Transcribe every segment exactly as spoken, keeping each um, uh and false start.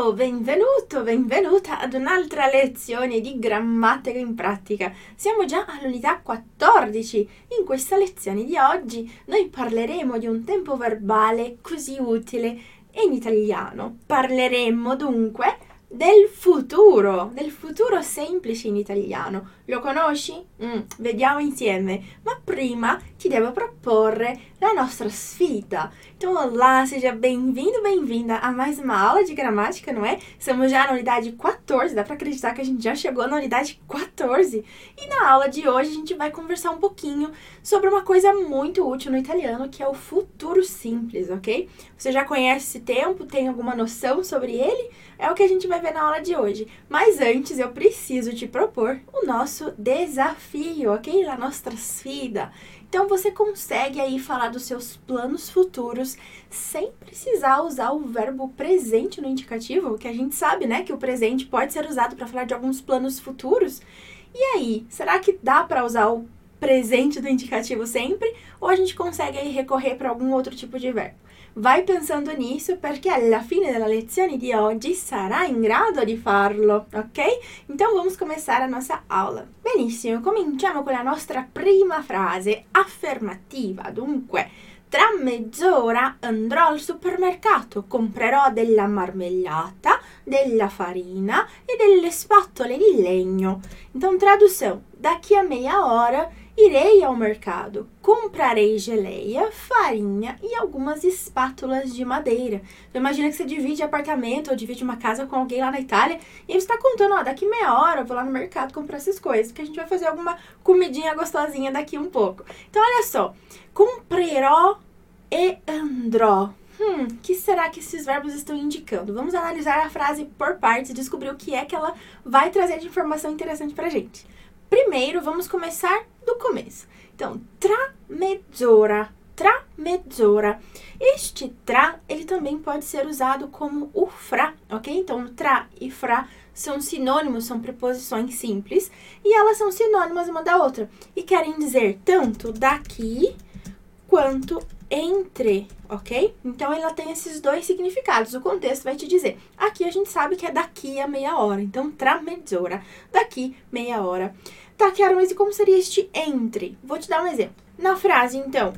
Ciao, benvenuto, benvenuta ad un'altra lezione di grammatica in pratica. Siamo già all'unità quattordici. In questa lezione di oggi noi parleremo di un tempo verbale così utile in italiano. Parleremo dunque del futuro, del futuro semplice in italiano. Lo conosci? Mm, vediamo insieme. Ma prima ti devo proporre la nostra sfida. Então, olá, seja bem-vindo, bem-vinda a mais uma aula de gramática, não é? Estamos já na unidade quatorze, dá pra acreditar que a gente já chegou na unidade quatorze. E na aula de hoje a gente vai conversar um pouquinho sobre uma coisa muito útil no italiano, que é o futuro simples, ok? Você já conhece esse tempo, tem alguma noção sobre ele? É o que a gente vai ver na aula de hoje. Mas antes eu preciso te propor o nosso desafio, ok? A nossa sfida. Então você consegue aí falar dos seus planos futuros sem precisar usar o verbo presente no indicativo, que a gente sabe, né, que o presente pode ser usado para falar de alguns planos futuros. E aí, será que dá para usar o presente do indicativo sempre? Ou a gente consegue aí recorrer para algum outro tipo de verbo? Vai pensando nisso, perché alla fine della lezione di oggi sarà in grado di farlo, ok? Então vamos começar a nossa aula. Benissimo, cominciamo con la nostra prima frase affermativa. Dunque, tra mezz'ora andrò al supermercato, comprerò della marmellata, della farina e delle spatole di legno. Então, tradução, daqui a meia hora irei ao mercado, comprarei geleia, farinha e algumas espátulas de madeira. Então, imagina que você divide apartamento ou divide uma casa com alguém lá na Itália e você está contando, ó, daqui meia hora eu vou lá no mercado comprar essas coisas, porque a gente vai fazer alguma comidinha gostosinha daqui um pouco. Então, olha só, comprerò e andrò. Hum, o que será que esses verbos estão indicando? Vamos analisar a frase por partes e descobrir o que é que ela vai trazer de informação interessante pra gente. Primeiro, vamos começar do começo. Então, tra mezz'ora, tra mezz'ora. Este tra, ele também pode ser usado como o fra, ok? Então, tra e fra são sinônimos, são preposições simples, e elas são sinônimas uma da outra, e querem dizer tanto daqui quanto entre, ok? Então, ela tem esses dois significados. O contexto vai te dizer. Aqui a gente sabe que é daqui a meia hora. Então, tra mezz'ora. Daqui, meia hora. Tá, Chiara, mas e como seria este entre? Vou te dar um exemplo. Na frase, então,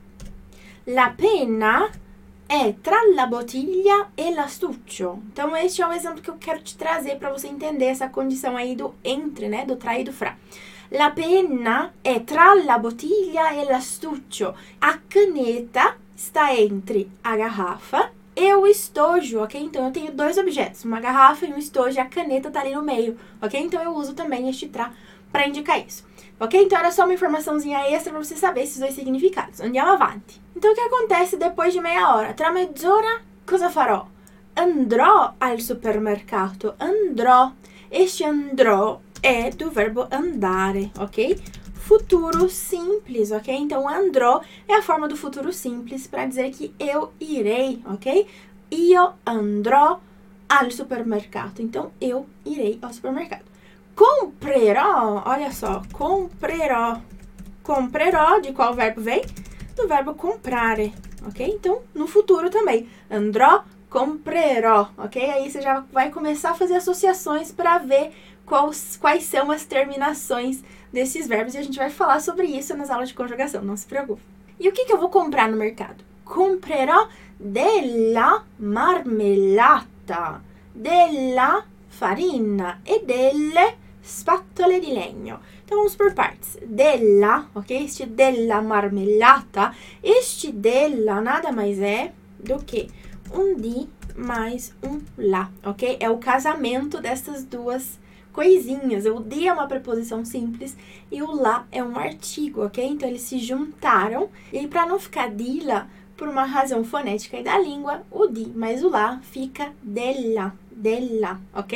la penna è tra la bottiglia e l'astuccio. Então, este é o exemplo que eu quero te trazer para você entender essa condição aí do entre, né? Do tra e do fra. La penna è tra la bottiglia e l'astuccio. A caneta está entre a garrafa e o estojo, ok? Então, eu tenho dois objetos, uma garrafa e um estojo, e a caneta está ali no meio, ok? Então, eu uso também este tra para indicar isso, ok? Então, era só uma informaçãozinha extra para você saber esses dois significados. Andiamo avanti. Então, o que acontece depois de meia hora? Tra mezz'ora, cosa farò? Andrò al supermercato. Andrò. Este andrò é do verbo andare, ok? Futuro simples, ok? Então, andrò é a forma do futuro simples para dizer que eu irei, ok? Io andrò al supermercato. Então, eu irei ao supermercado. Comprerò, olha só, comprerò. Comprerò, de qual verbo vem? Do verbo comprare, ok? Então, no futuro também. Andrò, comprerò, ok? Aí você já vai começar a fazer associações para ver quais, quais são as terminações desses verbos. E a gente vai falar sobre isso nas aulas de conjugação, não se preocupe. E o que, que eu vou comprar no mercado? Comprerò della marmellata, della farina e delle spatole di legno. Então, vamos por partes. Della, ok? Este della marmellata. Este della nada mais é do que um di mais um lá, ok? É o casamento dessas duas coisinhas. O di é uma preposição simples e o lá é um artigo, ok? Então, eles se juntaram. E para não ficar dilla, por uma razão fonética e da língua, o di mais o lá fica della, della, ok?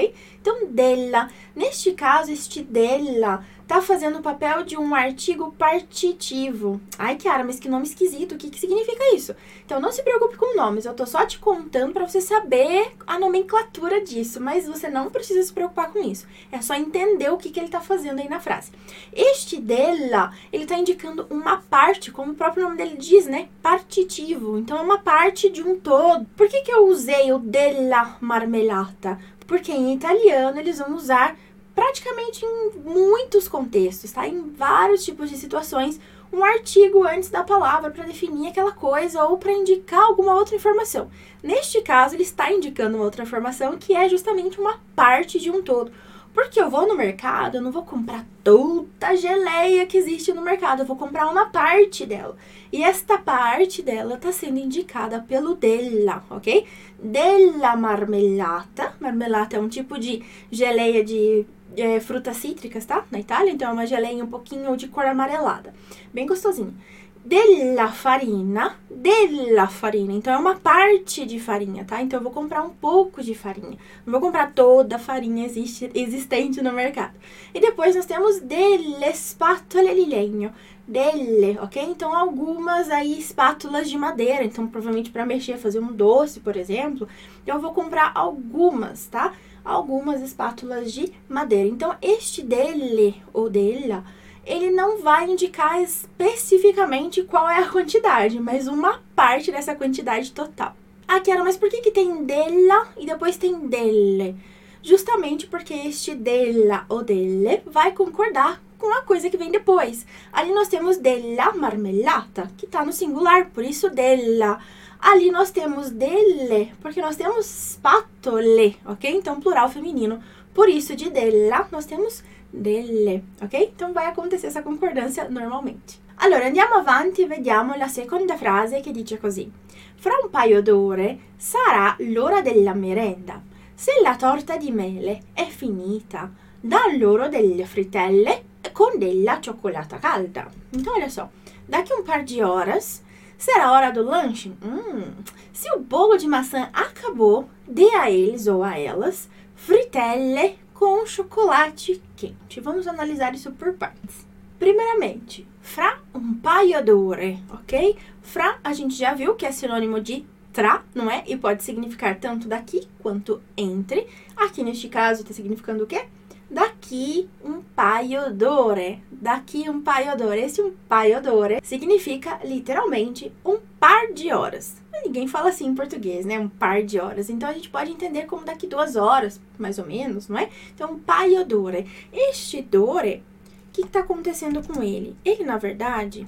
Então, della. Neste caso, este della tá fazendo o papel de um artigo partitivo. Ai, Kiara, mas que nome esquisito. O que que significa isso? Então, não se preocupe com nomes. Eu tô só te contando para você saber a nomenclatura disso. Mas você não precisa se preocupar com isso. É só entender o que que ele tá fazendo aí na frase. Este della, ele tá indicando uma parte, como o próprio nome dele diz, né? Partitivo. Então, é uma parte de um todo. Por que que eu usei o della marmellata? Porque em italiano eles vão usar praticamente em muitos contextos, tá? Em vários tipos de situações, um artigo antes da palavra para definir aquela coisa ou para indicar alguma outra informação. Neste caso, ele está indicando uma outra informação que é justamente uma parte de um todo. Porque eu vou no mercado, eu não vou comprar toda a geleia que existe no mercado, eu vou comprar uma parte dela. E esta parte dela está sendo indicada pelo della, ok? Della marmellata. Marmellata é um tipo de geleia de é, frutas cítricas, tá? Na Itália, então é uma geleia um pouquinho de cor amarelada. Bem gostosinho. Della farina, della farina. Então, é uma parte de farinha, tá? Então, eu vou comprar um pouco de farinha. Não vou comprar toda a farinha existe, existente no mercado. E depois, nós temos delle spatole di legno. Delle, ok? Então, algumas aí espátulas de madeira. Então, provavelmente para mexer, fazer um doce, por exemplo. Então, eu vou comprar algumas, tá? Algumas espátulas de madeira. Então, este delle ou della, ele não vai indicar especificamente qual é a quantidade, mas uma parte dessa quantidade total. Ah, Kiara, mas por que que tem della e depois tem delle? Justamente porque este della ou delle vai concordar com a coisa que vem depois. Ali nós temos della marmellata, que está no singular, por isso della. Ali nós temos delle, porque nós temos spatole, ok? Então, plural feminino. Por isso, de della, nós temos delle, ok? Então, vai acontecer essa concordância normalmente. Allora, andiamo avanti e vediamo la seconda frase che dice così. Fra un paio d'ore sarà l'ora della merenda. Se la torta di mele è finita, dà loro delle frittelle com della cioccolata calda. Então, olha só. Daqui um par de horas será a hora do lanche? Hum, se o bolo de maçã acabou, dê a eles ou a elas fritelle com chocolate quente. Vamos analisar isso por partes. Primeiramente, fra un paio d'ore, ok? Fra, a gente já viu que é sinônimo de tra, não é? E pode significar tanto daqui quanto entre. Aqui, neste caso, está significando o quê? Daqui um paio d'ore. Daqui um paio d'ore. Esse um paio d'ore significa, literalmente, um par de horas. Ninguém fala assim em português, né? Um par de horas. Então, a gente pode entender como daqui duas horas, mais ou menos, não é? Então, um paio d'ore. Este d'ore, o que está acontecendo com ele? Ele, na verdade,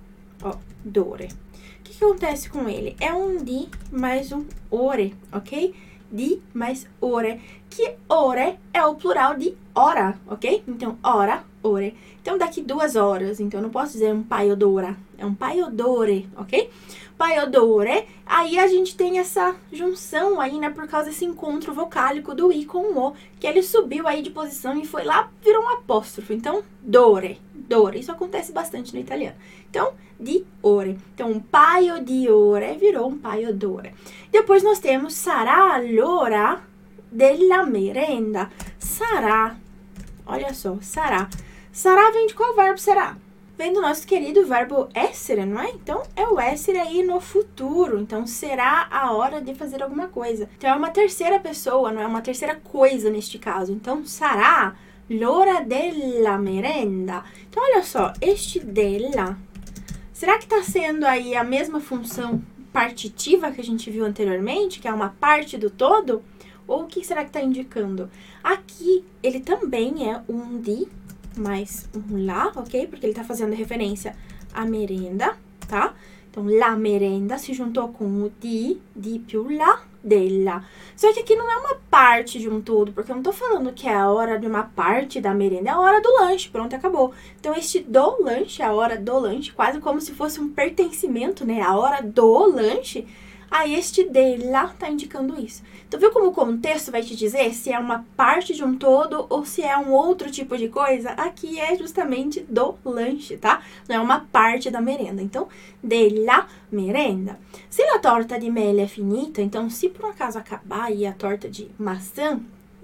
ó, d'ore. O que, que acontece com ele? É um di mais um ore, ok? Di mais ore, que ore é o plural de hora, ok? Então, hora, ore. Então, daqui duas horas, então, eu não posso dizer um paio d'ora, é um paio d'ore, ok? Paio d'ore, aí a gente tem essa junção aí, né, por causa desse encontro vocálico do i com o o, que ele subiu aí de posição e foi lá, virou um apóstrofo. Então, d'ore, d'ore, isso acontece bastante no italiano. Então, di ore. Então, um paio di ore virou um paio d'ore. Depois nós temos sarà l'ora della merenda. Sarà, olha só, sarà. Sarà vem de qual verbo será? Vem do nosso querido verbo essere, não é? Então, é o essere aí no futuro. Então, será a hora de fazer alguma coisa. Então, é uma terceira pessoa, não é uma terceira coisa neste caso. Então, sarà l'ora della merenda. Então, olha só, este della, será que está sendo aí a mesma função partitiva que a gente viu anteriormente, que é uma parte do todo? Ou o que será que está indicando? Aqui, ele também é um di mais um lá, ok? Porque ele tá fazendo referência à merenda, tá? Então, la merenda se juntou com o di, di più la, della. Só que aqui não é uma parte de um todo, porque eu não tô falando que é a hora de uma parte da merenda, é a hora do lanche, pronto, acabou. Então, este do lanche, a hora do lanche, quase como se fosse um pertencimento, né? A hora do lanche. Aí, este della tá indicando isso. Então, viu como o contexto vai te dizer se é uma parte de um todo ou se é um outro tipo de coisa? Aqui é justamente do lanche, tá? Não é uma parte da merenda. Então, della merenda. Se a torta de mele é finita, então, se por um acaso acabar aí a torta de maçã,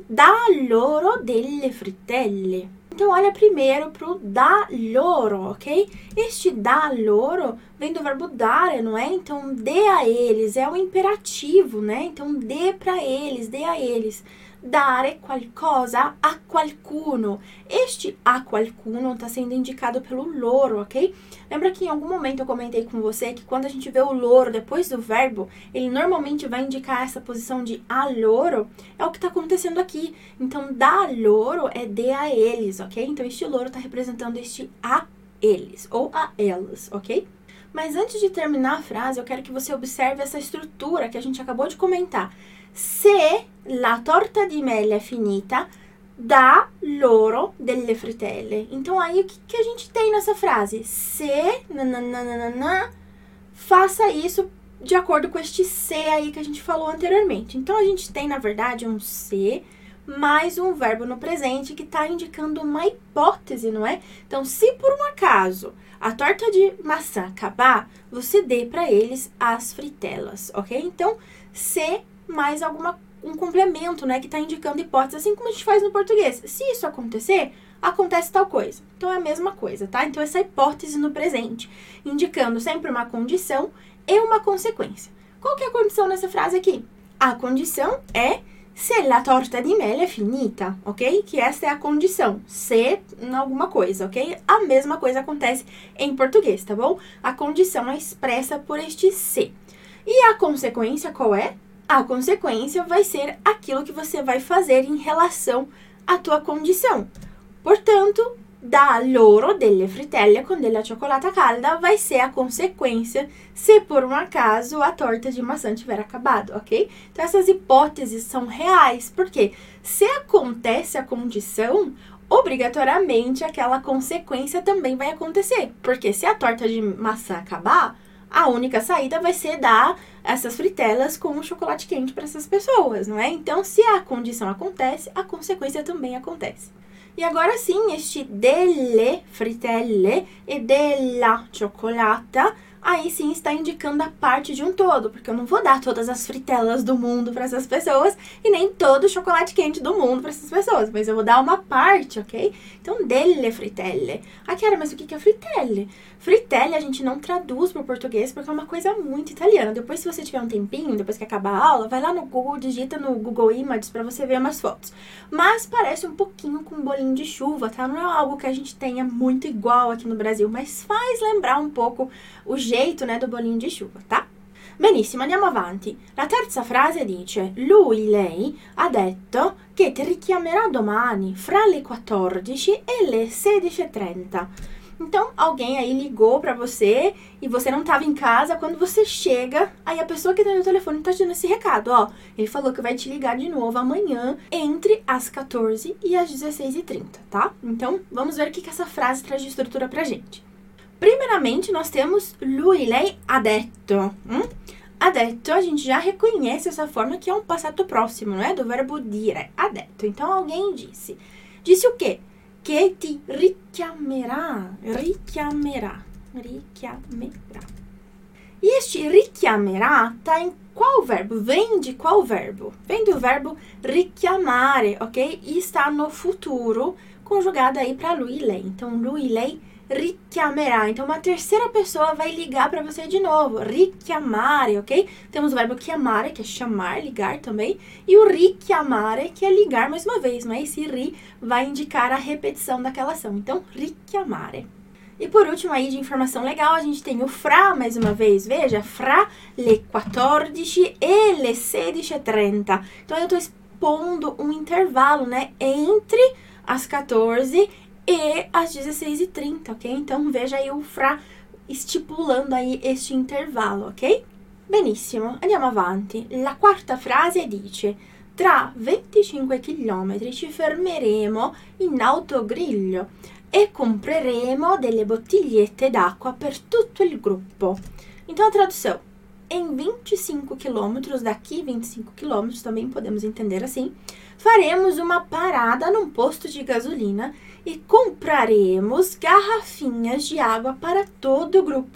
dà loro delle frittelle. Então, olha primeiro pro dà loro, ok? Este dà loro vem do verbo dare, não é? Então, dê a eles, é um imperativo, né? Então, dê para eles, dê a eles. Dare qualcosa a qualcuno. Este a qualcuno está sendo indicado pelo loro, ok? Lembra que em algum momento eu comentei com você que quando a gente vê o loro depois do verbo, ele normalmente vai indicar essa posição de a loro? É o que está acontecendo aqui. Então, da loro é de a eles, ok? Então, este loro está representando este a eles, ou a elas, ok? Mas antes de terminar a frase, eu quero que você observe essa estrutura que a gente acabou de comentar. Se la torta di mele è finita, dà loro delle frittelle. Então, aí, o que, que a gente tem nessa frase? Se, nananana, faça isso de acordo com este se aí que a gente falou anteriormente. Então, a gente tem, na verdade, um se mais um verbo no presente que está indicando uma hipótese, não é? Então, se por um acaso a torta de maçã acabar, você dê para eles as fritelas, ok? Então, se mais alguma, um complemento, né, que está indicando hipótese, assim como a gente faz no português. Se isso acontecer, acontece tal coisa. Então, é a mesma coisa, tá? Então, essa hipótese no presente, indicando sempre uma condição e uma consequência. Qual que é a condição nessa frase aqui? A condição é se la torta di mele è finita, ok? Que essa é a condição, se alguma coisa, ok? A mesma coisa acontece em português, tá bom? A condição é expressa por este se. E a consequência qual é? A consequência vai ser aquilo que você vai fazer em relação à tua condição. Portanto, dà loro delle frittelle con della cioccolata calda vai ser a consequência se por um acaso a torta de maçã tiver acabado, ok? Então, essas hipóteses são reais, porque se acontece a condição, obrigatoriamente aquela consequência também vai acontecer. Porque se a torta de maçã acabar, a única saída vai ser dar essas fritelas com o chocolate quente para essas pessoas, não é? Então, se a condição acontece, a consequência também acontece. E agora sim, este delle frittelle e della cioccolata, aí sim está indicando a parte de um todo, porque eu não vou dar todas as fritelas do mundo para essas pessoas e nem todo o chocolate quente do mundo para essas pessoas, mas eu vou dar uma parte, ok? Então, delle frittelle. Ah, Chiara, mas o que é frittelle? Frittelle a gente não traduz para o português porque é uma coisa muito italiana. Depois, se você tiver um tempinho, depois que acabar a aula, vai lá no Google, digita no Google Images para você ver umas fotos. Mas parece um pouquinho com um bolinho de chuva, tá? Não é algo que a gente tenha muito igual aqui no Brasil, mas faz lembrar um pouco o jeito, né, do bolinho de chuva, tá? Benissimo, andiamo avanti. La terza frase dice: lui, lei, ha detto che ti richiamerà domani fra le quattordici e le sedici e trenta. Então, alguém aí ligou pra você e você não tava em casa. Quando você chega, aí a pessoa que tem no telefone tá te dando esse recado, ó. Ele falou que vai te ligar de novo amanhã entre as quatorze e as dezesseis e trinta, tá? Então, vamos ver o que, que essa frase traz de estrutura pra gente. Primeiramente, nós temos lui, lei, ha detto. Hum? Ha detto, a gente já reconhece essa forma que é um passato próximo, não é? Do verbo dire, ha detto. Então, alguém disse. Disse o quê? Que ti richiamerà, richiamerà, richiamerà. E este richiamerà tá em qual verbo? Vem de qual verbo? Vem do verbo richiamare, ok? E está no futuro, conjugado aí para lui e lei. Então, lui e lei richiamerà. Então, uma terceira pessoa vai ligar para você de novo. Richiamare, ok? Temos o verbo chiamare, que é chamar, ligar também. E o richiamare, que é ligar mais uma vez. Mas esse ri vai indicar a repetição daquela ação. Então, richiamare. E por último aí, de informação legal, a gente tem o fra, mais uma vez. Veja, fra le quattordici e le sedici e trenta. Então, eu estou expondo um intervalo, né? Entre as quatorze e às dezesseis e trinta, ok? Então, veja aí o fra estipulando aí este intervalo, ok? Benissimo, andiamo avanti. La quarta frase dice: tra venticinque chilometri ci fermeremo in autogrill e compreremo delle bottigliette d'acqua per tutto il gruppo. Então, a tradução: em vinte e cinco quilômetros, daqui vinte e cinco quilômetros, também podemos entender assim, faremos uma parada num posto de gasolina e compraremos garrafinhas de água para todo o grupo.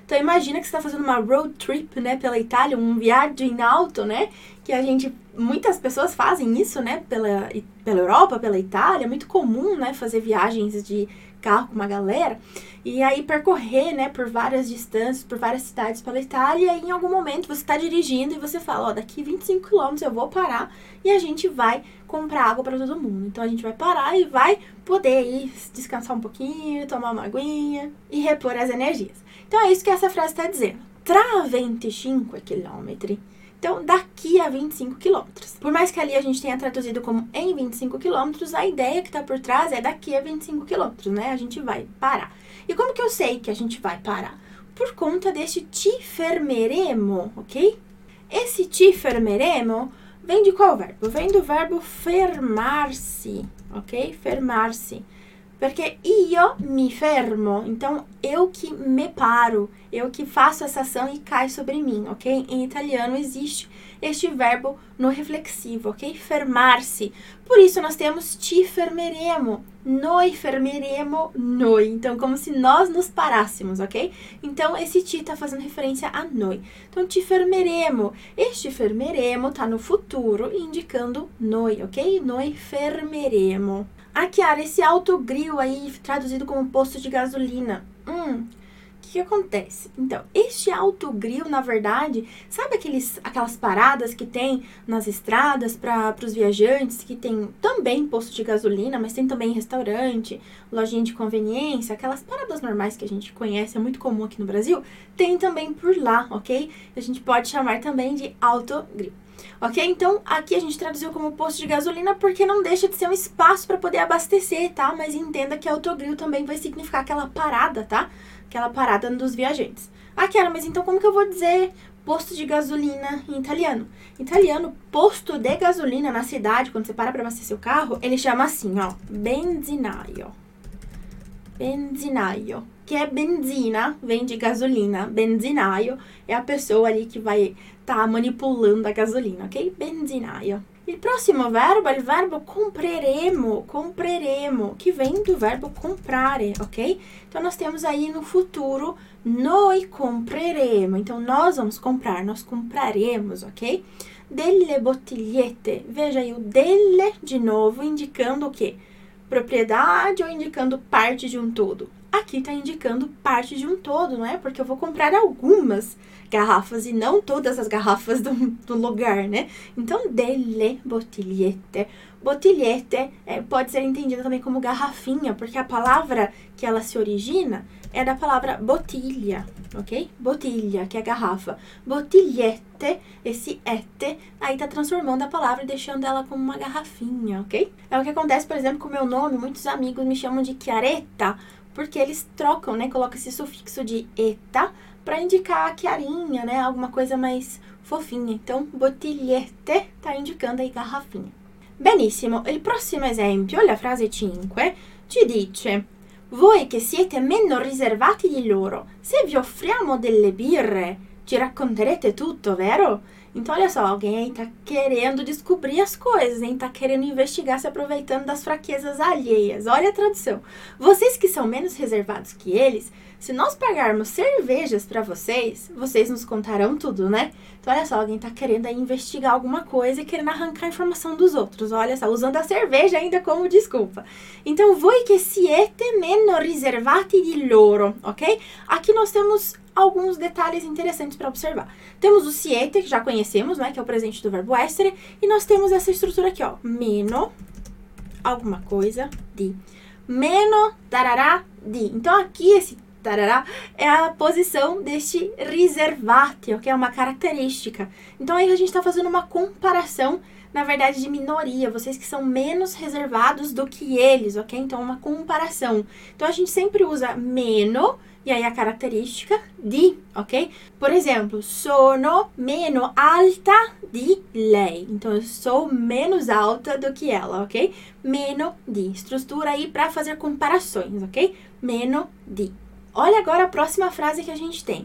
Então imagina que você está fazendo uma road trip, né, pela Itália, um viagem em auto, né, que a gente, muitas pessoas fazem isso, né, pela, pela Europa, pela Itália, é muito comum, né, fazer viagens de carro com uma galera, e aí percorrer, né, por várias distâncias, por várias cidades pela Itália, e em algum momento você está dirigindo e você fala, ó, daqui vinte e cinco quilômetros eu vou parar e a gente vai comprar água para todo mundo. Então a gente vai parar e vai poder ir descansar um pouquinho, tomar uma aguinha e repor as energias. Então é isso que essa frase está dizendo. Tra vinte e cinco chilometri. Então, daqui a vinte e cinco quilômetros. Por mais que ali a gente tenha traduzido como em vinte e cinco quilômetros, a ideia que está por trás é daqui a vinte e cinco quilômetros, né? A gente vai parar. E como que eu sei que a gente vai parar? Por conta desse ti fermeremo, ok? Esse ti fermeremo vem de qual verbo? Vem do verbo fermar-se, ok? Fermar-se. Porque io mi fermo, então eu que me paro, eu que faço essa ação e cai sobre mim, ok? Em italiano existe este verbo no reflexivo, ok? Fermar-se. Por isso nós temos ti fermeremo, noi fermeremo, noi. Então, como se nós nos parássemos, ok? Então, esse ti está fazendo referência a noi. Então, ti fermeremo. Este fermeremo está no futuro, indicando noi, ok? Noi fermeremo. Ah, Chiara, esse autogrill aí, traduzido como posto de gasolina. Hum, o que, que acontece? Então, este autogrill, na verdade, sabe aqueles, aquelas paradas que tem nas estradas para os viajantes, que tem também posto de gasolina, mas tem também restaurante, lojinha de conveniência, aquelas paradas normais que a gente conhece, é muito comum aqui no Brasil, tem também por lá, ok? A gente pode chamar também de autogrill. Ok? Então, aqui a gente traduziu como posto de gasolina porque não deixa de ser um espaço para poder abastecer, tá? Mas entenda que autogrill também vai significar aquela parada, tá? Aquela parada dos viajantes. Ah, Kiara, mas então como que eu vou dizer posto de gasolina em italiano? Em italiano, posto de gasolina na cidade, quando você para para abastecer o carro, ele chama assim, ó, benzinaio. Benzinaio. Que é benzina, vem de gasolina. Benzinaio é a pessoa ali que vai tá manipulando a gasolina, ok? Benzinaio. E o próximo verbo é o verbo compreremo, compreremo, que vem do verbo comprare, ok? Então, nós temos aí no futuro, noi compreremo. Então, nós vamos comprar, nós compraremos, ok? Delle bottigliette. Veja aí o delle de novo, indicando o quê? Propriedade ou indicando parte de um todo? Aqui está indicando parte de um todo, não é? Porque eu vou comprar algumas garrafas e não todas as garrafas do, do lugar, né? Então, delle bottigliette. Bottigliette é, pode ser entendida também como garrafinha, porque a palavra que ela se origina é da palavra botilha, ok? Botilha, que é garrafa. Bottigliette, esse ete, aí tá transformando a palavra e deixando ela como uma garrafinha, ok? É o que acontece, por exemplo, com o meu nome. Muitos amigos me chamam de Chiaretta, porque eles trocam, né? Colocam esse sufixo de eta para indicar a chiarinha, né? Alguma coisa mais fofinha. Então, bottigliette tá indicando aí garrafinha. Benissimo. Il prossimo esempio, la frase cinque, ci dice: voi che siete meno riservati di loro, se vi offriamo delle birre, ci racconterete tutto, vero? Então, olha só, alguém aí tá querendo descobrir as coisas, hein? Tá querendo investigar, se aproveitando das fraquezas alheias. Olha a tradução. Vocês que são menos reservados que eles, se nós pagarmos cervejas para vocês, vocês nos contarão tudo, né? Então, olha só, alguém tá querendo aí investigar alguma coisa e querendo arrancar a informação dos outros. Olha só, usando a cerveja ainda como desculpa. Então, voi che siete meno riservati di loro, ok? Aqui nós temos alguns detalhes interessantes para observar. Temos o siete, que já conhecemos, né? Que é o presente do verbo essere. E nós temos essa estrutura aqui, ó. Meno, alguma coisa, di. Meno, tarará, di. Então, aqui esse tarará é a posição deste riservati, ok? É uma característica. Então, aí a gente está fazendo uma comparação, na verdade, de minoria. Vocês que são menos reservados do que eles, ok? Então, uma comparação. Então, a gente sempre usa meno, e aí a característica di, ok? Por exemplo, sono meno alta di lei. Então, eu sou menos alta do que ela, ok? Meno di. Estrutura aí para fazer comparações, ok? Meno di. Olha agora a próxima frase que a gente tem.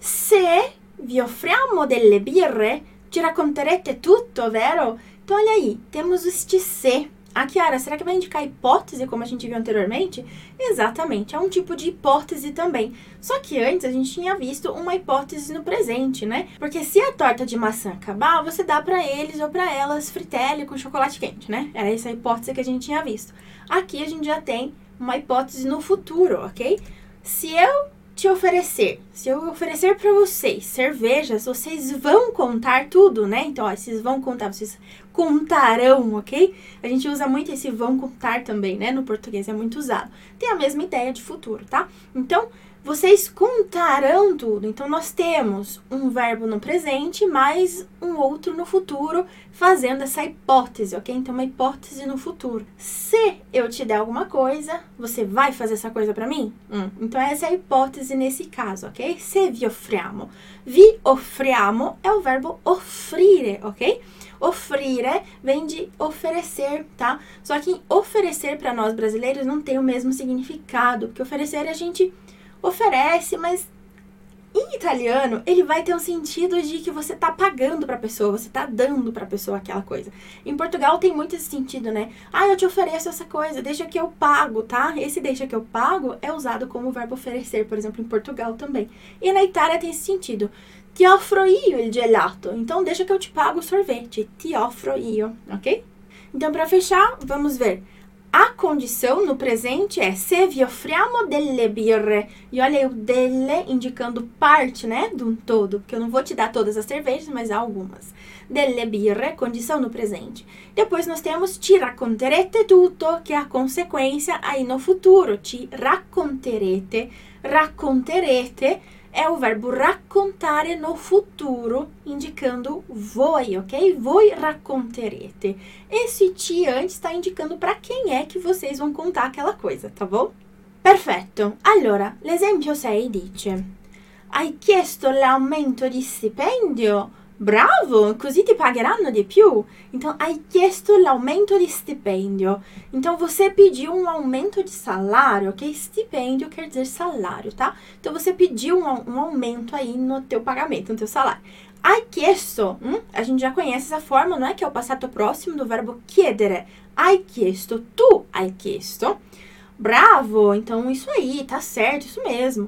Se vi offriamo delle birre, ci racconterete tutto, vero? Então, olha aí, temos este se, Ah, Chiara, será que vai indicar hipótese, como a gente viu anteriormente? Exatamente, é um tipo de hipótese também. Só que antes a gente tinha visto uma hipótese no presente, né? Porque se a torta de maçã acabar, você dá pra eles ou pra elas fritelle com chocolate quente, né? Era essa a hipótese que a gente tinha visto. Aqui a gente já tem uma hipótese no futuro, ok? Se eu te oferecer, se eu oferecer para vocês cervejas, vocês vão contar tudo, né? Então, ó, vocês vão contar, vocês contarão, ok? A gente usa muito esse vão contar também, né? No português é muito usado. Tem a mesma ideia de futuro, tá? Então, vocês contarão tudo. Então, nós temos um verbo no presente, mais um outro no futuro, fazendo essa hipótese, ok? Então, uma hipótese no futuro. Se eu te der alguma coisa, você vai fazer essa coisa pra mim? Hum. Então, essa é a hipótese nesse caso, ok? Se vi offriamo. Vi offriamo é o verbo offrire, ok? Offrire vem de oferecer, tá? Só que oferecer para nós brasileiros não tem o mesmo significado, porque oferecer a gente oferece, mas em italiano ele vai ter um sentido de que você tá pagando pra pessoa, você tá dando pra pessoa aquela coisa. Em Portugal tem muito esse sentido, né? Ah, eu te ofereço essa coisa, deixa que eu pago, tá? Esse deixa que eu pago é usado como verbo oferecer, por exemplo, em Portugal também. E na Itália tem esse sentido. Ti offro io il gelato. Então, deixa que eu te pago o sorvete. Ti offro io, ok? Então, para fechar, vamos ver. A condição no presente é se vi offriamo delle birre. E olha aí o delle indicando parte, né, de um todo. Porque eu não vou te dar todas as cervejas, mas há algumas. Delle birre, condição no presente. Depois nós temos ti racconterete tutto, que é a consequência aí no futuro. Ti racconterete. Racconterete é o verbo raccontare no futuro, indicando voi, ok? Voi racconterete. Esse ti antes está indicando para quem é que vocês vão contar aquela coisa, tá bom? Perfetto. Allora, l'esempio sei dice: hai chiesto l'aumento di stipendio? Bravo, così ti pagheranno di più. Então, hai chiesto l'aumento di stipendio. Então, você pediu um aumento de salário, ok? Stipendio quer dizer salário, tá? Então, você pediu um, um aumento aí no teu pagamento, no teu salário. Hai chiesto, hum? A gente já conhece essa forma, não é? Que é o passato próximo do verbo chiedere. Hai chiesto, tu hai chiesto. Bravo, então isso aí, tá certo, isso mesmo.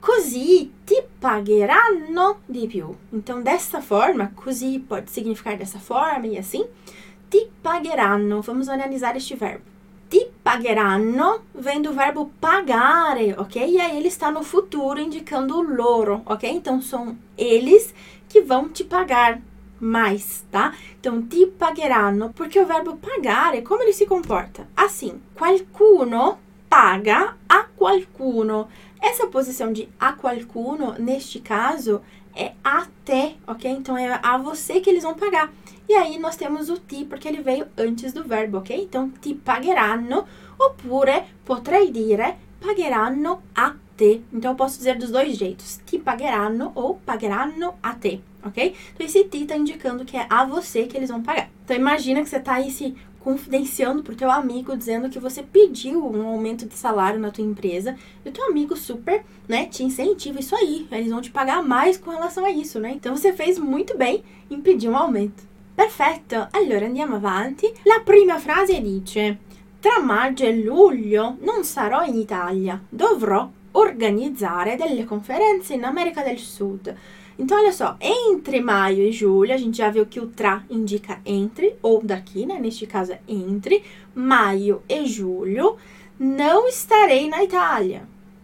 Così ti pagheranno di più. Então, dessa forma, così pode significar dessa forma e assim. Ti pagheranno. Vamos analisar este verbo. Ti pagheranno vem do verbo pagare, ok? E aí ele está no futuro, indicando loro, ok? Então, são eles que vão te pagar mais, tá? Então, ti pagheranno, porque o verbo pagare, como ele se comporta? Assim, qualcuno paga a qualcuno. Essa posição de a qualcuno, neste caso, é a te, ok? Então, é a você que eles vão pagar. E aí, nós temos o ti, porque ele veio antes do verbo, ok? Então, ti pagheranno, oppure potrei dire pagheranno a te. Então, eu posso dizer dos dois jeitos, ti pagheranno ou pagheranno a te, ok? Então, esse ti tá indicando que é a você que eles vão pagar. Então, imagina que você tá aí se confidenciando pro teu amigo, dizendo que você pediu um aumento de salário na tua empresa, e o teu amigo super, né, te incentiva isso aí, eles vão te pagar mais com relação a isso, né? Então você fez muito bem em pedir um aumento. Perfetto, allora andiamo avanti. La prima frase dice: tra maggio e luglio non sarò in Italia, dovrò organizzare delle conferenze in America del Sud. Então, olha só, entre maio e julho, a gente já viu que o tra indica entre, ou daqui, né? Neste caso é entre maio e julho, não estarei na Itália.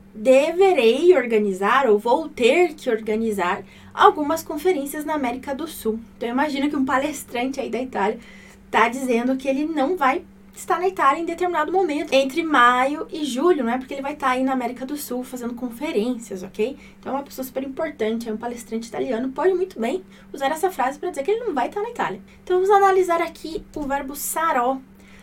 Deverei organizar, ou vou ter que organizar, algumas conferências na América do Sul. Então, imagina que um palestrante aí da Itália tá dizendo que ele não vai estar na Itália em determinado momento, entre maio e julho, não é? Porque ele vai estar aí na América do Sul fazendo conferências, ok? Então, é uma pessoa super importante, é um palestrante italiano, pode muito bem usar essa frase para dizer que ele não vai estar na Itália. Então, vamos analisar aqui o verbo sarò.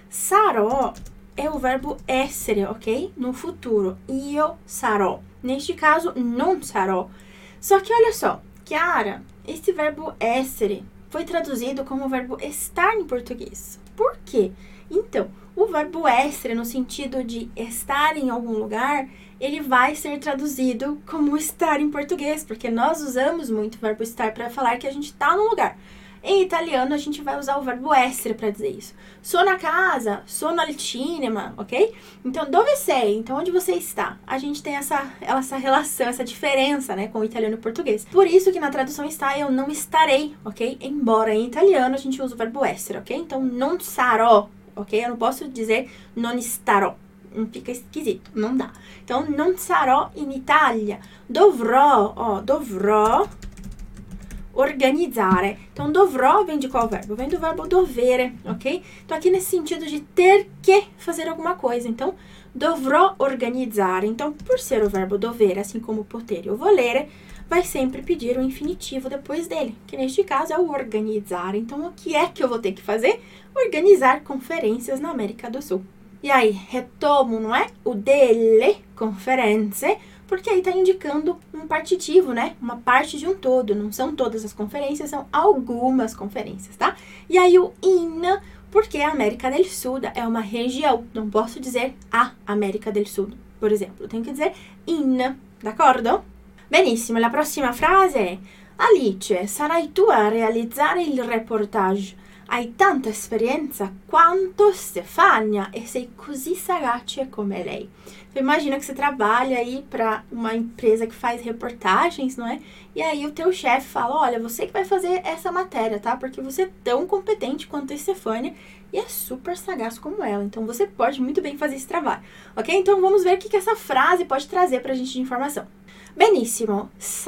Sarò é o verbo essere, ok? No futuro. Io sarò. Neste caso, non sarò. Só que, olha só, Chiara, esse verbo essere foi traduzido como o verbo estar em português. Por quê? Então, o verbo essere, no sentido de estar em algum lugar, ele vai ser traduzido como estar em português, porque nós usamos muito o verbo estar para falar que a gente está num lugar. Em italiano, a gente vai usar o verbo essere para dizer isso. Sono a casa, sono al cinema, ok? Então, dove sei? Então, onde você está? A gente tem essa, essa relação, essa diferença, né, com o italiano e o português. Por isso que na tradução está eu não estarei, ok? Embora em italiano a gente usa o verbo essere, ok? Então, non sarò, ok? Eu não posso dizer non starò. Não fica esquisito, não dá. Então, non sarò in Italia. Dovrò, ó, dovrò organizzare. Então, dovrò vem de qual verbo? Vem do verbo dovere, ok? Então, aqui nesse sentido de ter que fazer alguma coisa. Então, dovrò organizzare. Então, por ser o verbo dovere, assim como poter e o volere, vai sempre pedir o infinitivo depois dele, que neste caso é o organizzare. Então, o que é que eu vou ter que fazer? Organizar conferências na América do Sul. E aí, retomo, não é? O delle conferenze, porque aí está indicando um partitivo, né? Uma parte de um todo. Não são todas as conferências, são algumas conferências, tá? E aí o in, porque a América del Sud é uma região. Não posso dizer a América del Sud, por exemplo. Eu tenho que dizer in, d'accordo? Benissimo, la prossima frase è: Alice, sarai tu a realizzare il reportage. Hai tanta esperienza quanto Stefania e sei così sagace come lei. Então, imagina que você trabalha aí para uma empresa que faz reportagens, não é? E aí o teu chefe fala, olha, você que vai fazer essa matéria, tá? Porque você é tão competente quanto a Stefania e é super sagaz como ela. Então, você pode muito bem fazer esse trabalho, ok? Então, vamos ver o que, que essa frase pode trazer pra gente de informação. Benissimo,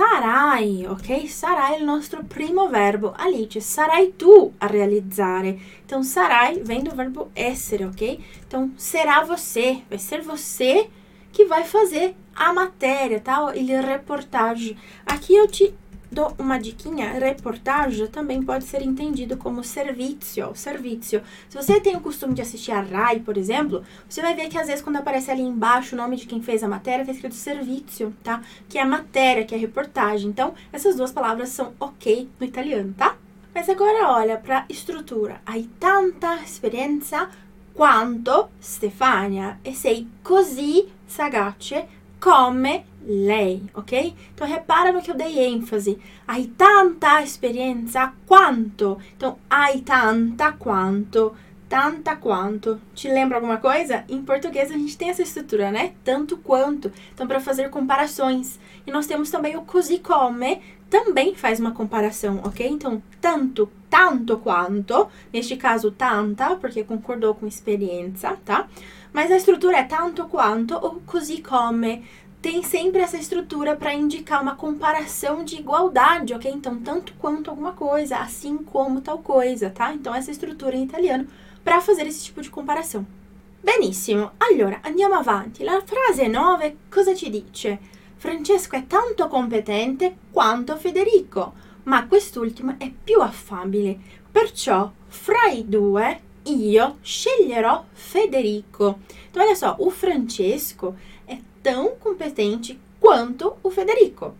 sarai, ok? Sarai é o nosso primo verbo. Alice, sarai tu a realizzare. Então, sarai vem do verbo essere, ok? Então, será você, vai ser você que vai fazer a matéria, tá? Il reportage. Aqui eu te dou uma diquinha, reportage também pode ser entendido como servizio, servizio. Se você tem o costume de assistir a Rai, por exemplo, você vai ver que às vezes quando aparece ali embaixo o nome de quem fez a matéria, tá escrito servizio, tá? Que é a matéria, que é a reportagem. Então, essas duas palavras são ok no italiano, tá? Mas agora olha para a estrutura. Hai tanta esperienza quanto Stefania e sei così sagace come lei, ok? Então, repara no que eu dei ênfase. Hai tanta esperienza quanto. Então, hai tanta quanto. Tanta quanto. Te lembra alguma coisa? Em português, a gente tem essa estrutura, né? Tanto quanto. Então, para fazer comparações. E nós temos também o così come, também faz uma comparação, ok? Então, tanto, tanto quanto. Neste caso, tanta, porque concordou com experiência, tá? Mas a estrutura é tanto quanto ou così come. Tem sempre essa estrutura para indicar uma comparação de igualdade, ok? Então, tanto quanto alguma coisa, assim como tal coisa, tá? Então, essa estrutura em italiano para fazer esse tipo de comparação. Benissimo, allora andiamo avanti. La frase nove cosa ci dice? Francesco è tanto competente quanto Federico, ma quest'ultimo è più affabile. Perciò, fra i due, io sceglierò Federico. Então, olha só, o Francesco é tão competente quanto o Federico.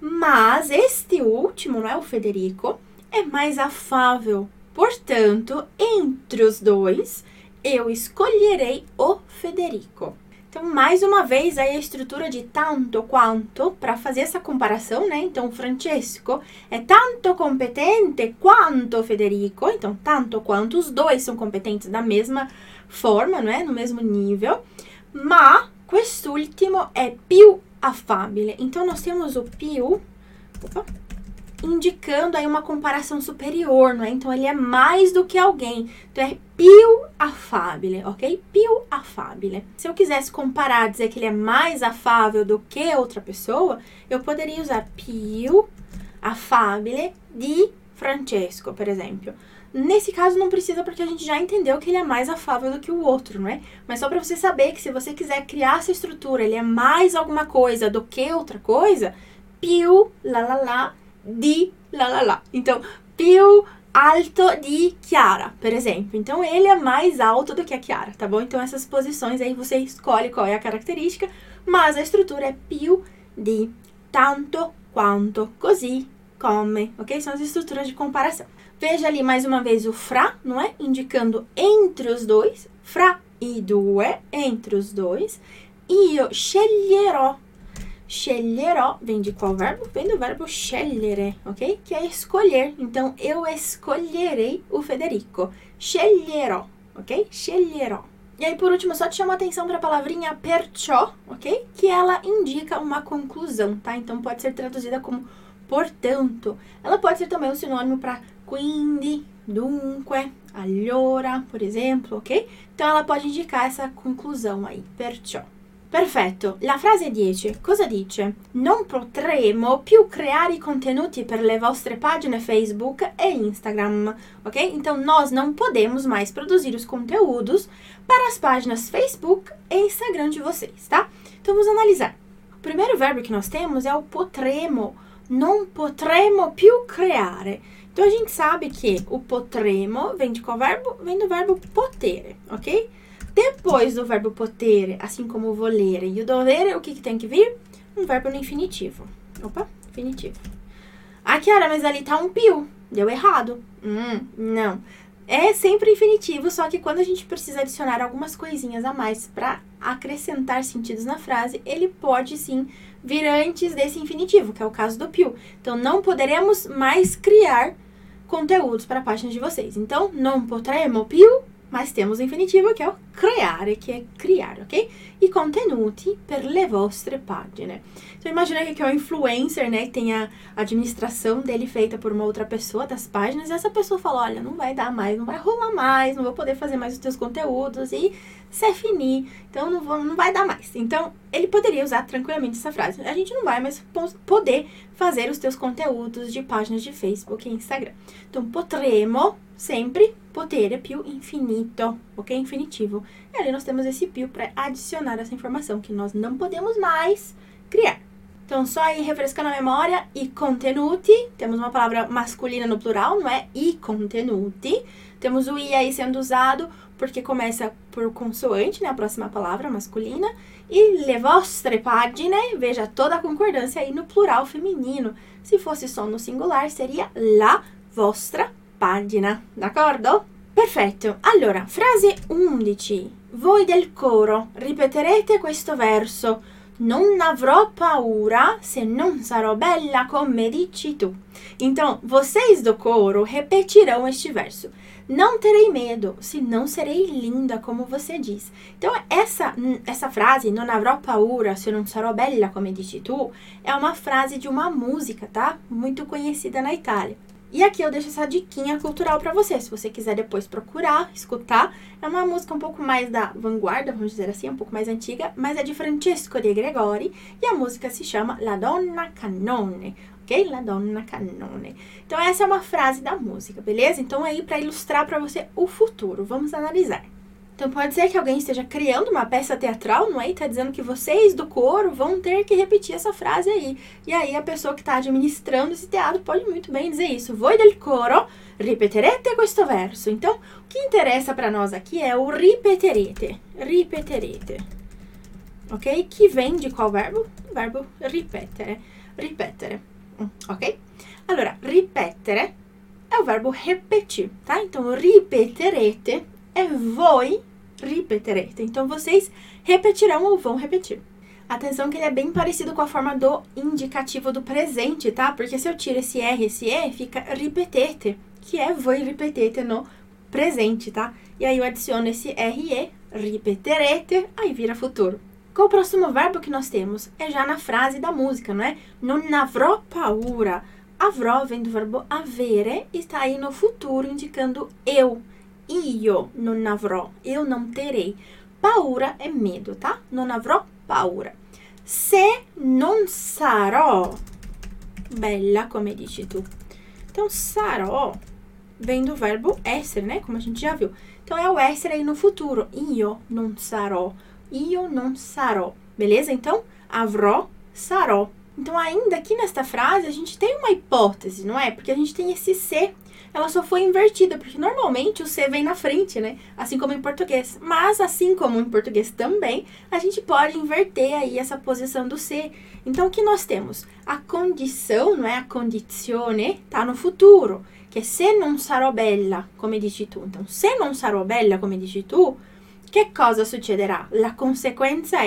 Mas este último, não é o Federico, é mais afável. Portanto, entre os dois, eu escolherei o Federico. Então, mais uma vez, aí a estrutura de tanto quanto, para fazer essa comparação, né? Então, o Francesco é tanto competente quanto o Federico. Então, tanto quanto, os dois são competentes da mesma forma, não é? No mesmo nível. Ma quest'ultimo è più affabile. Então, nós temos o più, opa, indicando aí uma comparação superior, não é? Então, ele é mais do que alguém. Então, é più affabile, ok? Più affabile. Se eu quisesse comparar, dizer que ele é mais afável do que outra pessoa, eu poderia usar più affabile di Francesco, por exemplo. Nesse caso, não precisa, porque a gente já entendeu que ele é mais afável do que o outro, não é? Mas só para você saber que se você quiser criar essa estrutura, ele é mais alguma coisa do que outra coisa, più la la la di la la la. Então, più alto di Chiara, por exemplo. Então, ele é mais alto do que a Chiara, tá bom? Então, essas posições aí você escolhe qual é a característica, mas a estrutura é più di, tanto quanto, così come, ok? São as estruturas de comparação. Veja ali mais uma vez o fra, não é? Indicando entre os dois. Fra i due, entre os dois. Io sceglierò. Sceglierò vem de qual verbo? Vem do verbo scegliere, ok? Que é escolher. Então, eu escolherei o Federico. Sceglierò, ok? Sceglierò. E aí, por último, só te chamo a atenção para a palavrinha perciò, ok? Que ela indica uma conclusão, tá? Então, pode ser traduzida como portanto. Ela pode ser também um sinônimo para quindi, dunque, allora, por exemplo, ok? Então, ela pode indicar essa conclusão aí, perciò. Perfetto, la frase dieci cosa dice? Non potremo più creare i contenuti per le vostre pagine Facebook e Instagram, ok? Então, nós não podemos mais produzir os conteúdos para as páginas Facebook e Instagram de vocês, tá? Então, vamos analisar. O primeiro verbo que nós temos é o potremo. Non potremo più creare. Então, a gente sabe que o potremo vem de qual verbo? Vem do verbo potere, ok? Depois do verbo potere, assim como o volere e o dovere, o que, que tem que vir? Um verbo no infinitivo. Opa, infinitivo. Ah, Chiara, mas ali tá um più. Deu errado. Hum, não. É sempre infinitivo, só que quando a gente precisa adicionar algumas coisinhas a mais para acrescentar sentidos na frase, ele pode sim vir antes desse infinitivo, que é o caso do più. Então, não poderemos mais criar conteúdos para a página de vocês. Então, non potremo più, mas temos o infinitivo que é o creare, que é criar, ok? E contenuti per le vostre pagine. Então, imagina que é um influencer, né? Que tem a administração dele feita por uma outra pessoa das páginas. E essa pessoa fala, olha, não vai dar mais, não vai rolar mais, não vou poder fazer mais os teus conteúdos e c'est fini. Então, não, vou, não vai dar mais. Então, ele poderia usar tranquilamente essa frase. A gente não vai mais poder fazer os teus conteúdos de páginas de Facebook e Instagram. Então, potremo, sempre, potere più infinito, ok? Infinitivo. E ali nós temos esse più para adicionar essa informação que nós não podemos mais criar. Então, só aí refrescando a memória, i contenuti, temos uma palavra masculina no plural, não é? I contenuti. Temos o i aí sendo usado porque começa por consoante, né? A próxima palavra masculina. E le vostre pagine, veja toda a concordância aí no plural feminino. Se fosse só no singular, seria la vostra pagina, d'accordo? Perfetto. Allora, frase undici. Voi del coro ripeterete questo verso. Non avrò paura se non sarò bella come dici tu. Então, vocês do coro repetirão este verso. Não terei medo se não serei linda como você diz. Então, essa, essa frase, non avrò paura se non sarò bella come dici tu, é uma frase de uma música, tá? Muito conhecida na Itália. E aqui eu deixo essa diquinha cultural para você, se você quiser depois procurar, escutar. É uma música um pouco mais da vanguarda, vamos dizer assim, um pouco mais antiga, mas é de Francesco de Gregori e a música se chama La Donna Cannone, ok? La Donna Cannone. Então essa é uma frase da música, beleza? Então aí para ilustrar para você o futuro, vamos analisar. Então, pode ser que alguém esteja criando uma peça teatral, não é? E tá dizendo que vocês do coro vão ter que repetir essa frase aí. E aí, a pessoa que está administrando esse teatro pode muito bem dizer isso. Voi del coro ripeterete questo verso. Então, o que interessa para nós aqui é o ripeterete. Ripeterete. Ok? Que vem de qual verbo? O verbo ripetere. Ripetere. Ok? Allora, ripetere é o verbo repetir, tá? Então, ripeterete é voi ripeterete. Então, vocês repetirão ou vão repetir. Atenção que ele é bem parecido com a forma do indicativo do presente, tá? Porque se eu tiro esse R, esse E, fica ripetete, que é voi ripetete no presente, tá? E aí eu adiciono esse R E, ripeterete, aí vira futuro. Qual o próximo verbo que nós temos? É já na frase da música, não é? Non avrò paura. Avrò vem do verbo avere e está aí no futuro, indicando eu. Io non avrò, eu não terei. Paura é medo, tá? Non avrò paura. Se non sarò bella, come dici tu. Então, sarò vem do verbo essere, né? Como a gente já viu. Então, é o essere aí no futuro. Io non sarò. Io non sarò. Beleza? Então, avrò, sarò. Então, ainda aqui nesta frase, a gente tem uma hipótese, não é? Porque a gente tem esse se. Ela só foi invertida, porque normalmente o se vem na frente, né? Assim como em português. Mas, assim como em português também, a gente pode inverter aí essa posição do se. Então, o que nós temos? A condição, não é? A condizione, tá no futuro. Que é se non sarò bella, come dici tu. Então, se non sarò bella, come dici tu, che cosa succederà? La conseguenza è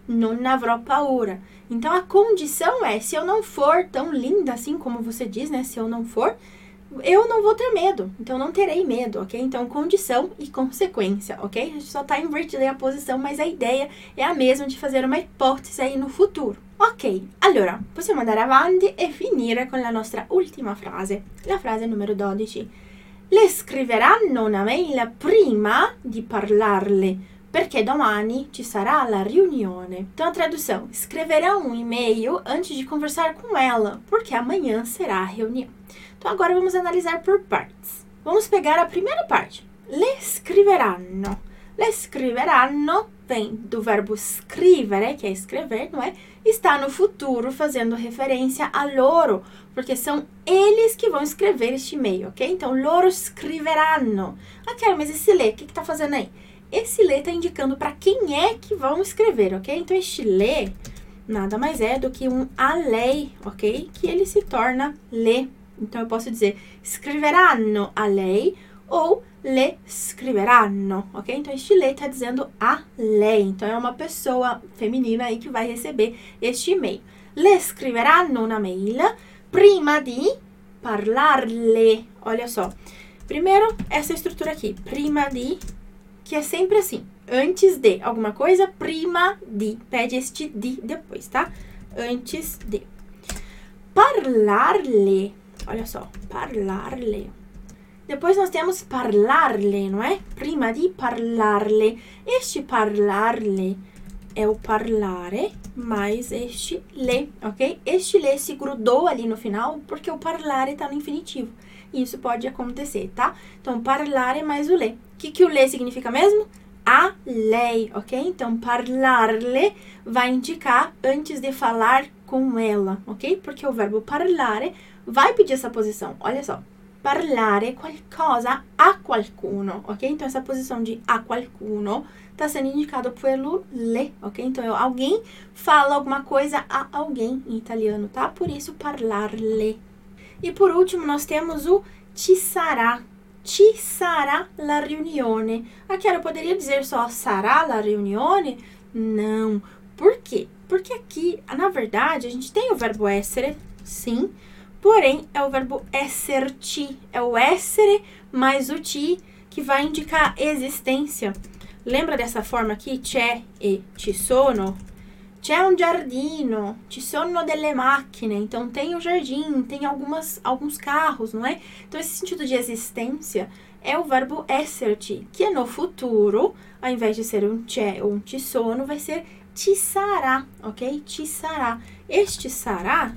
non avrò paura. Então, a condição é, se eu não for tão linda assim como você diz, né? Se eu não for, eu não vou ter medo. Então, não terei medo, ok? Então, condição e consequência, ok? A gente só tá invertida a posição, mas a ideia é a mesma de fazer uma ipotesi aí no futuro. Ok, allora, possiamo andare avanti e finire con la nostra ultima frase. La frase numero dodici. Le scriveranno una mail prima di parlarle, perché domani ci sarà la riunione. Então, a tradução, escreverão um e-mail antes de conversar com ela, porque amanhã será a reunião. Então, agora vamos analisar por partes. Vamos pegar a primeira parte. Le scriveranno. Le scriveranno vem do verbo scrivere, que é escrever, não é? Está no futuro fazendo referência a loro, porque são eles que vão escrever este e-mail, ok? Então, loro scriveranno. Ah, Carol, mas esse le, o que que tá fazendo aí? Esse le está indicando para quem é que vão escrever, ok? Então, este le nada mais é do que um a lei, ok? Que ele se torna le. Então, eu posso dizer scriveranno a lei ou le scriveranno, ok? Então, este le está dizendo a lei. Então, é uma pessoa feminina aí que vai receber este e-mail. Le scriveranno una mail prima di parlarle. Olha só. Primeiro, essa estrutura aqui. Prima di... que é sempre assim, antes de alguma coisa, prima di, pede este di depois, tá? Antes de. Parlarle, olha só, parlarle. Depois nós temos parlarle, não é? Prima di parlarle. Este parlarle é o parlare mais este le, ok? Este le se grudou ali no final porque o parlare tá no infinitivo. Isso pode acontecer, tá? Então, parlare mais o le. O que, que o le significa mesmo? A lei, ok? Então, parlarle vai indicar antes de falar com ela, ok? Porque o verbo parlare vai pedir essa posição. Olha só. Parlare qualcosa a qualcuno, ok? Então, essa posição de a qualcuno está sendo indicado pelo le, ok? Então, eu, alguém fala alguma coisa a alguém em italiano, tá? Por isso, parlarle. E por último, nós temos o ci sarà. Ci sarà la riunione. Aqui eu poderia dizer só sarà la riunione? Não. Por quê? Porque aqui, na verdade, a gente tem o verbo essere, sim, porém, é o verbo esserci. É o essere mais o ti que vai indicar existência. Lembra dessa forma aqui? C'è e ci sono? C'è un giardino, ci sono delle macchine. Então, tem o jardim, tem algumas, alguns carros, não é? Então, esse sentido de existência é o verbo esserci, que no futuro, ao invés de ser um c'è ou um ci sono, vai ser ci sarà, ok? Ci sarà. Este sarà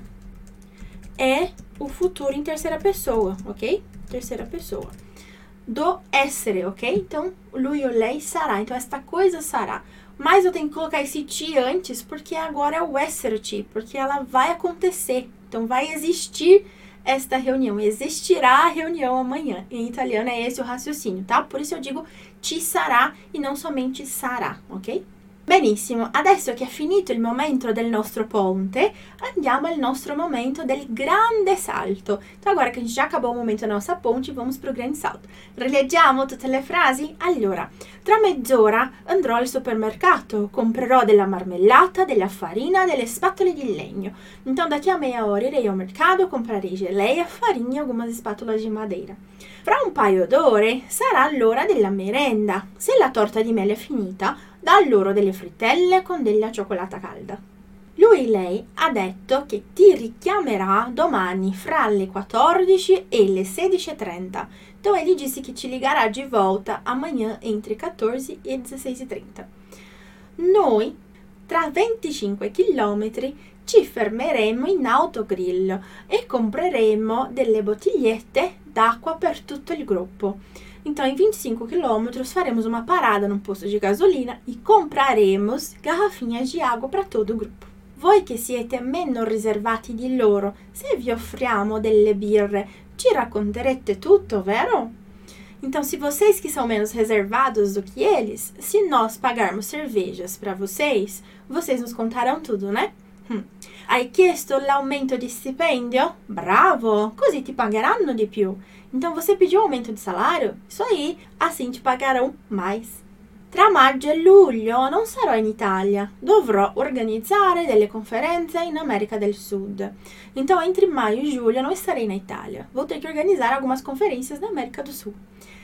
é o futuro em terceira pessoa, ok? Terceira pessoa. Do essere, ok? Então, lui ou lei sarà. Então, esta coisa sarà. Mas eu tenho que colocar esse ti antes, porque agora é o esserci, porque ela vai acontecer. Então, vai existir esta reunião. Existirá a reunião amanhã. Em italiano é esse o raciocínio, tá? Por isso eu digo ci sarà e não somente sarà, ok? Benissimo, adesso che è finito il momento del nostro ponte, andiamo al nostro momento del grande salto. Então, agora que a gente já acabou o momento da nossa ponte, vamos pro grande salto. Rileggiamo tutte le frasi? Allora, tra mezz'ora andrò al supermercato, comprerò della marmellata, della farina, delle spatole di legno. Então, daqui a meia hora irei ao mercado, comprarei geleia, farinha e algumas espátulas de madeira. Fra un paio d'ore sarà l'ora della merenda. Se la torta di mele è finita, dà loro delle frittelle con della cioccolata calda. Lui, lei, ha detto che ti richiamerà domani fra le quattordici e le sedici e trenta. Então, ele disse que te ligará de volta amanhã entre quatorze e dezesseis e trinta. Noi, tra venticinque chilometri, ci fermeremo in autogrill e compreremo delle bottigliette d'acqua per tutto il gruppo. Então, em vinte e cinco quilômetros, faremos uma parada num posto de gasolina e compraremos garrafinhas de água para todo o grupo. Voi che siete meno riservati di loro, se vi offriamo delle birre, ci racconterete tutto, vero? Então, se vocês que são menos reservados do que eles, se nós pagarmos cervejas para vocês, vocês nos contarão tudo, né? Hm. Hai chiesto l'aumento di stipendio? Bravo! Così ti pagheranno di più. Então, você pediu aumento de salário? Isso aí, assim te pagarão mais. Tra maggio e luglio non sarò in Itália, dovrò organizzare delle conferenze in América del Sul. Então, entre maio e julho, eu não estarei na Itália. Vou ter que organizar algumas conferências na América do Sul.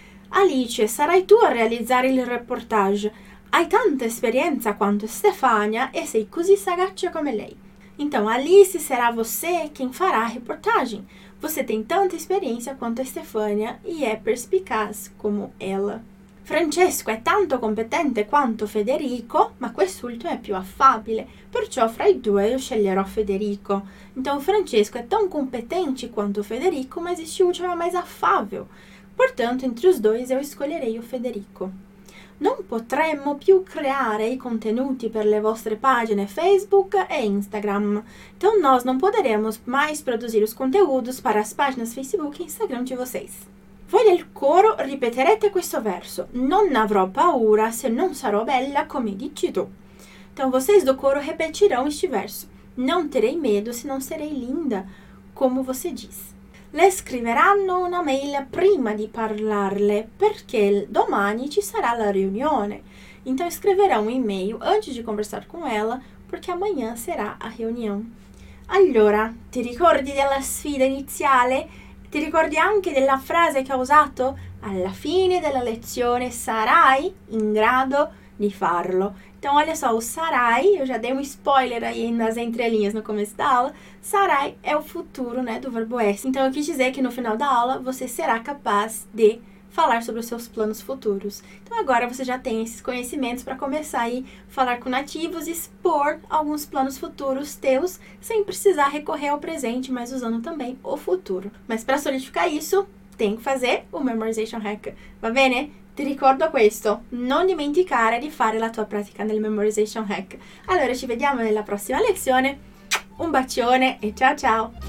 Alice, sarai tu a realizzare il reportage. Hai tanta esperienza quanto Stefania e sei così sagace come lei. Então, Alice, será você quem fará a reportagem. Você tem tanta experiência quanto a Stefania e é perspicaz como ela. Francesco è tanto competente quanto Federico, ma quest'ultimo è più affabile, perciò fra i due io sceglierò Federico. Então, o Francesco é tão competente quanto o Federico, mas este último é mais afável. Portanto, entre os dois eu escolherei o Federico. Non potremmo più creare i contenuti per le vostre pagine Facebook e Instagram. Então, nós não poderemos mais produzir os conteúdos para as páginas Facebook e Instagram de vocês. Voi del coro ripeterete questo verso. Non avrò paura se non sarò bella come dici tu. Então, vocês do coro repetirão este verso. Não terei medo se não serei linda, como você diz. Le scriveranno una mail prima di parlarle, perché domani ci sarà la riunione. Então, escreverão um e-mail antes de conversar com ela, porque amanhã será a reunião. Allora, ti ricordi della sfida iniziale? Ti ricordi anche della frase che ho usato? Alla fine della lezione sarai in grado di farlo. Então, olha só, o sarai, eu já dei um spoiler aí nas entrelinhas no começo da aula. Sarai é o futuro, né, do verbo S. Então, eu quis dizer que no final da aula você será capaz de falar sobre os seus planos futuros. Então, agora você já tem esses conhecimentos para começar aí a falar com nativos e expor alguns planos futuros teus, sem precisar recorrer ao presente, mas usando também o futuro. Mas para solidificar isso, tem que fazer o Memorization Hack. Va bene? Ti ricordo questo, non dimenticare di fare la tua pratica nel Memorization Hack. Allora, ci vediamo nella prossima lezione. Un bacione e ciao ciao!